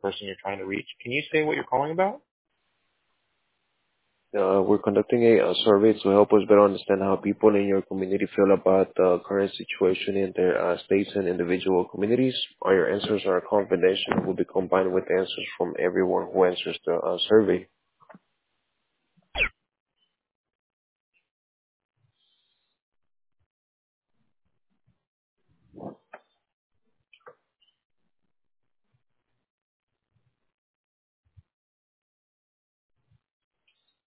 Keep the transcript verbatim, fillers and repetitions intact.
person you're trying to reach. Can you say what you're calling about? Uh, we're conducting a, a survey to help us better understand how people in your community feel about the current situation in their uh, states and individual communities. All your answers are confidential and will be combined with answers from everyone who answers the uh, survey.